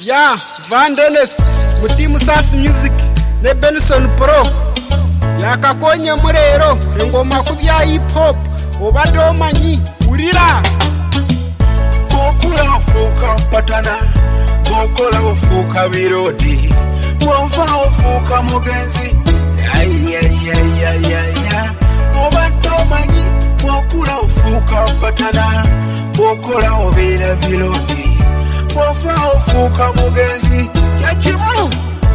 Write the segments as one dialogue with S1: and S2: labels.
S1: Ya Van Dennis Mutimu Safi Music ne Benson Pro yakakonye murero ingoma kubya hip hop obado manyi urira
S2: bokula ofuka patana bokola ofuka birodi wonfa ofuka mugenzi ayayayayaya obado manyi bokula ofuka patana bokola obera birodi wonfa ofuka mugenzi chachimu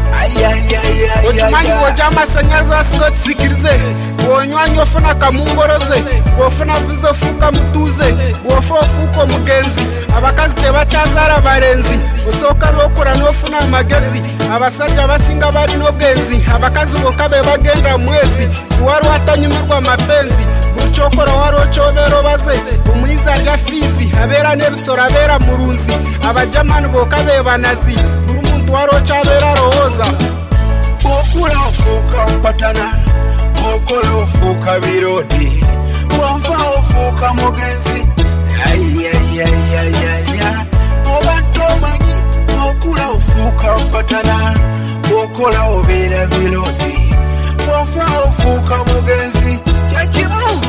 S1: otumanyi wojama sanyazo asingo tsikirize wonywanyo funa kamungoroze wofuna vizo fuka mutuze wofofuko mugenzi abakazi tebachazara barenzi osoka lokura nofuna magezi abasajja basinga bali nogenzi abakazi bokabe bagenda mwezi wari watanyumirwa mapenzi buchokora wari ochobero baze umuiza rya fizi abera nebisora abera murunzi abajamani bokabe banazi umuntu wari ochabera rohoza
S2: bokula ofuka patana bokola ofuka birodi wonfa ofuka mugenzi ayayayayaya obatomanyi bokula ofuka patana bokola obera birodi wonfa ofuka mugenzi chachimu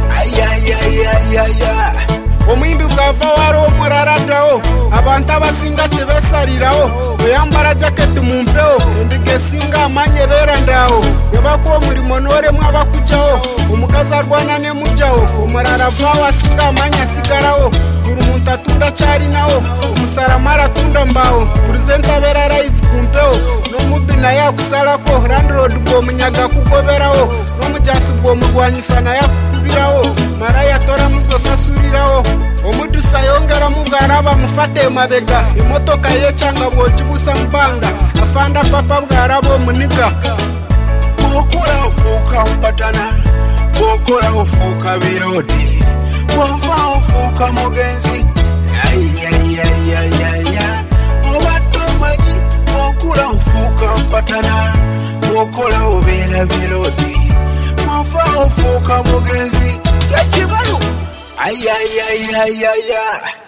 S2: ayayayayaya
S1: omwimbi bwava wari omuraradawo abantu abasinga tebesarirawo oyambara jaketi mumpewo endiga esinga amanye berandawo yabako omurimo noremwe abakujawo omukazi arwana nemujawo omurara vawo asinga amanye asigarawo buri muntu atunda cyarinawo omusaramara atunda mbawo purezidenti abera live kumpewo n'omubbi naye akusalako landlord bw'omunyaga kugoberawo n'omujasi bw'omurwanyisa naye akukubirawo maraya atora muzosasurirawo omudusa yongera mubwara bamufate mabega imotoka ye cyangwa bwojibusa mbanga afanda papa bwarabo muniga
S2: bokula ofuka patana bokola ofuka birodi wonfa ofuka mugenzi ayayayayaya obatomanyi bokula ofuka patana bokola obera birodi wonfa ofuka mugenzi chachibalu ayayayayaya